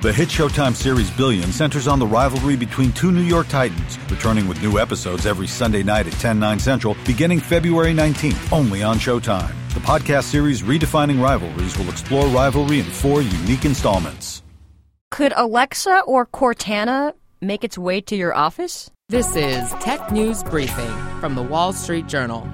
The hit Showtime series Billions centers on the rivalry between two New York Titans, returning with new episodes every Sunday night at 10, 9 Central, beginning February 19th, only on Showtime. The podcast series Redefining Rivalries will explore rivalry in 4 unique installments. Could Alexa or Cortana make its way to your office? This is Tech News Briefing from The Wall Street Journal.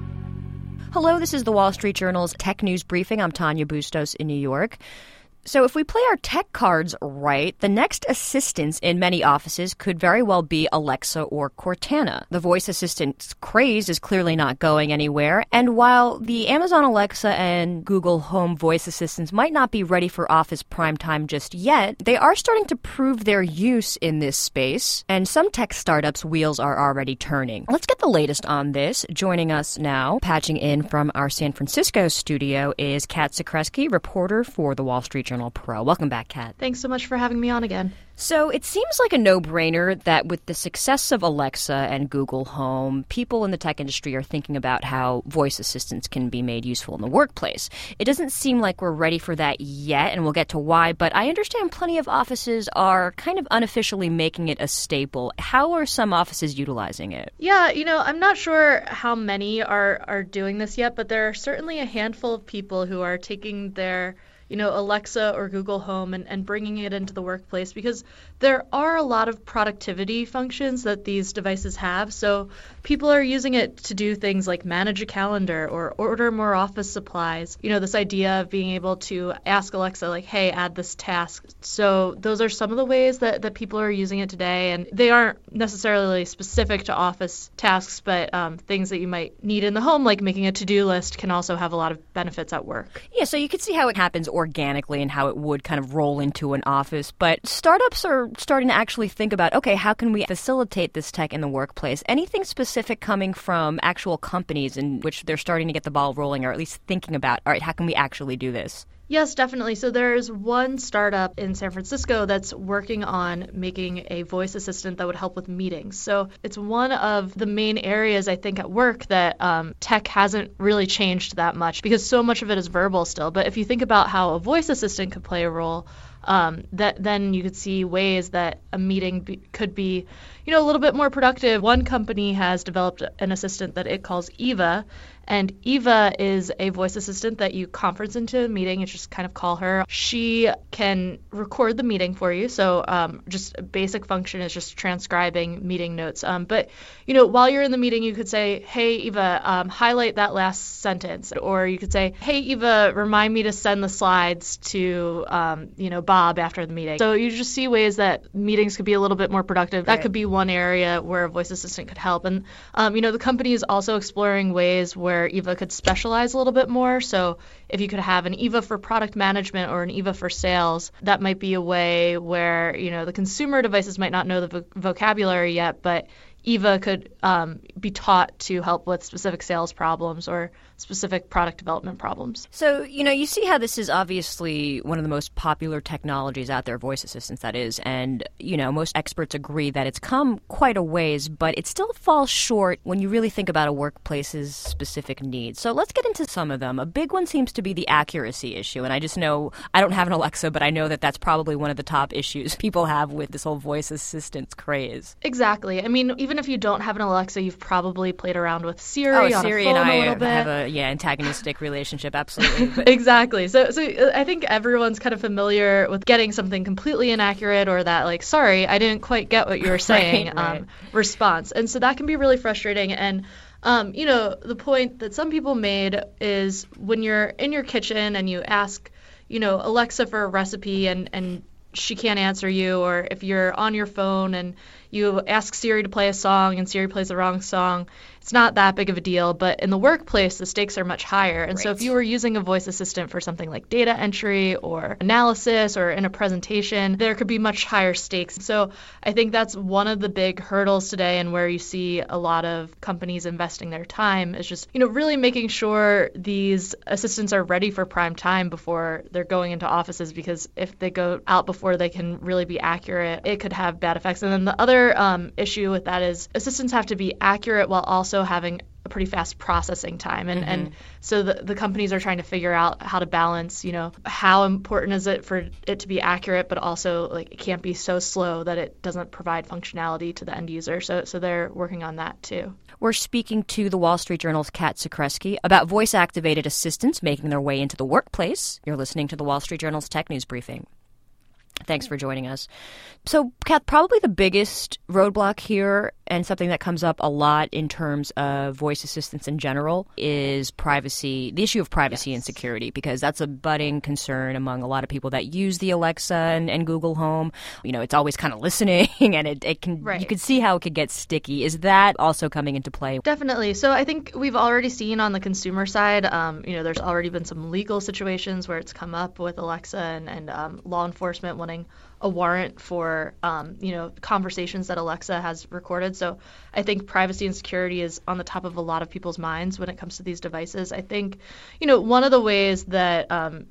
Hello, this is The Wall Street Journal's Tech News Briefing. I'm Tanya Bustos in New York. So if we play our tech cards right, the next assistants in many offices could very well be Alexa or Cortana. The voice assistant craze is clearly not going anywhere, and while the Amazon Alexa and Google Home voice assistants might not be ready for office prime time just yet, they are starting to prove their use in this space, and some tech startups' wheels are already turning. Let's get the latest on this. Joining us now, patching in from our San Francisco studio, is Kat Zakrzewski, reporter for The Wall Street Journal Pro. Welcome back, Kat. Thanks so much for having me on again. So it seems like a no-brainer that with the success of Alexa and Google Home, people in the tech industry are thinking about how voice assistants can be made useful in the workplace. It doesn't seem like we're ready for that yet, and we'll get to why, but I understand plenty of offices are kind of unofficially making it a staple. How are some offices utilizing it? Yeah, I'm not sure how many are doing this yet, but there are certainly a handful of people who are taking their Alexa or Google Home and bringing it into the workplace, because there are a lot of productivity functions that these devices have. So people are using it to do things like manage a calendar or order more office supplies. This idea of being able to ask Alexa, like, hey, add this task. So those are some of the ways that people are using it today. And they aren't necessarily specific to office tasks, but things that you might need in the home, like making a to-do list, can also have a lot of benefits at work. Yeah, so you could see how it happens organically and how it would kind of roll into an office. But startups are starting to actually think about, okay, how can we facilitate this tech in the workplace? Anything specific coming from actual companies in which they're starting to get the ball rolling, or at least thinking about, all right, how can we actually do this? Yes, definitely. So there's one startup in San Francisco that's working on making a voice assistant that would help with meetings. So it's one of the main areas, I think, at work that tech hasn't really changed that much, because so much of it is verbal still. But if you think about how a voice assistant could play a role, then you could see ways that a meeting could be, a little bit more productive. One company has developed an assistant that it calls Eva, and Eva is a voice assistant that you conference into a meeting. You just kind of call her. She can record the meeting for you. So just a basic function is just transcribing meeting notes. But, while you're in the meeting, you could say, hey, Eva, highlight that last sentence. Or you could say, hey, Eva, remind me to send the slides to, Bob after the meeting. So you just see ways that meetings could be a little bit more productive. That could be one area where a voice assistant could help. And, the company is also exploring ways where Eva could specialize a little bit more. So if you could have an Eva for product management or an Eva for sales, that might be a way where, the consumer devices might not know the vocabulary yet, but Eva could be taught to help with specific sales problems or specific product development problems. So, you see how this is obviously one of the most popular technologies out there, voice assistants, that is. And, most experts agree that it's come quite a ways, but it still falls short when you really think about a workplace's specific needs. So let's get into some of them. A big one seems to be the accuracy issue. And I just know, I don't have an Alexa, but I know that that's probably one of the top issues people have with this whole voice assistants craze. Exactly. I mean, even if you don't have an Alexa, you've probably played around with Siri on Siri a phone and I a little bit. Have a antagonistic relationship, absolutely. But Exactly. So I think everyone's kind of familiar with getting something completely inaccurate, or that, like, sorry, I didn't quite get what you were saying, right. Response. And so that can be really frustrating. And the point that some people made is when you're in your kitchen and you ask, Alexa for a recipe and she can't answer you, or if you're on your phone and you ask Siri to play a song and Siri plays the wrong song, it's not that big of a deal. But in the workplace, the stakes are much higher. And so if you were using a voice assistant for something like data entry or analysis or in a presentation, there could be much higher stakes. So I think that's one of the big hurdles today, and where you see a lot of companies investing their time is just, really making sure these assistants are ready for prime time before they're going into offices, because if they go out before they can really be accurate, it could have bad effects. And then the other issue with that is assistants have to be accurate while also having a pretty fast processing time. And so the companies are trying to figure out how to balance, how important is it for it to be accurate, but also like it can't be so slow that it doesn't provide functionality to the end user. So they're working on that too. We're speaking to the Wall Street Journal's Kat Zakrzewski about voice-activated assistants making their way into the workplace. You're listening to the Wall Street Journal's Tech News Briefing. Thanks for joining us. So, Kat, probably the biggest roadblock here, and something that comes up a lot in terms of voice assistants in general, is privacy, the issue of privacy and security, because that's a budding concern among a lot of people that use the Alexa and Google Home. It's always kind of listening, and it can you can see how it could get sticky. Is that also coming into play? Definitely. So I think we've already seen on the consumer side, there's already been some legal situations where it's come up with Alexa and law enforcement wanting a warrant for, conversations that Alexa has recorded. So I think privacy and security is on the top of a lot of people's minds when it comes to these devices. I think, one of the ways that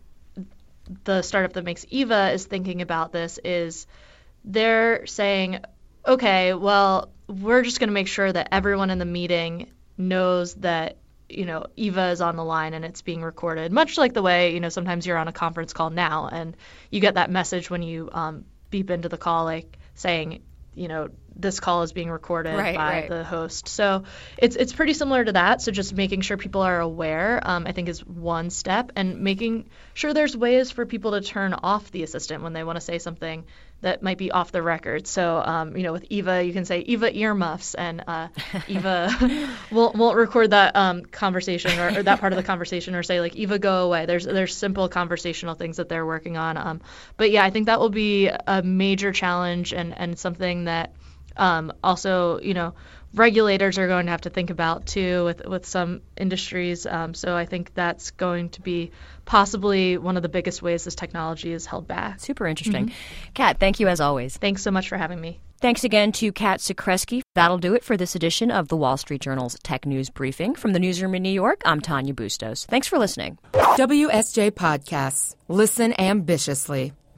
the startup that makes Eva is thinking about this is they're saying, okay, well, we're just going to make sure that everyone in the meeting knows that Eva is on the line and it's being recorded, much like the way, sometimes you're on a conference call now and you get that message when you beep into the call, like saying, this call is being recorded by the host. So it's pretty similar to that. So just making sure people are aware, I think, is one step, and making sure there's ways for people to turn off the assistant when they want to say something that might be off the record. So, with Eva, you can say Eva earmuffs, and Eva won't record that conversation or that part of the conversation, or say like Eva, go away. There's simple conversational things that they're working on. But yeah, I think that will be a major challenge and something that also, regulators are going to have to think about too with some industries. So I think that's going to be possibly one of the biggest ways this technology is held back. Super interesting. Kat, thank you as always. Thanks so much for having me. Thanks again to Kat Zakrzewski. That'll do it for this edition of the Wall Street Journal's Tech News Briefing. From the newsroom in New York, I'm Tanya Bustos. Thanks for listening. WSJ Podcasts. Listen ambitiously.